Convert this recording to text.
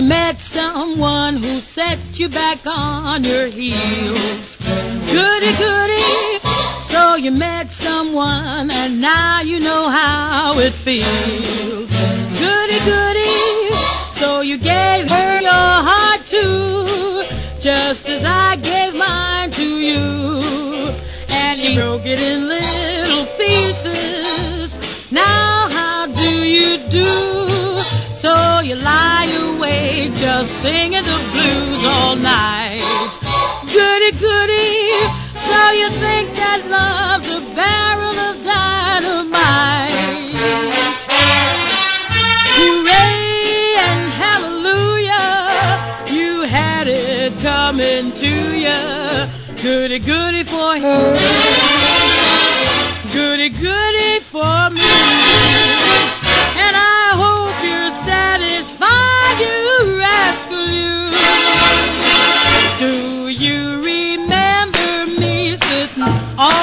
met someone who set you back on your heels. Goody, goody. So you met someone and now you know how it feels. Goody, goody. So you gave her your heart too, just as I gave mine to you. And you broke it in little pieces. Now how do you do? So you lie awake just singing the blues all night. Goody, goody. So you think that love's a barrel of dynamite. Hooray and hallelujah, you had it coming to you. Goody, goody for him. Goody, goody for me. And I hope you're satisfied, you rascal, you. Do you remember me sitting on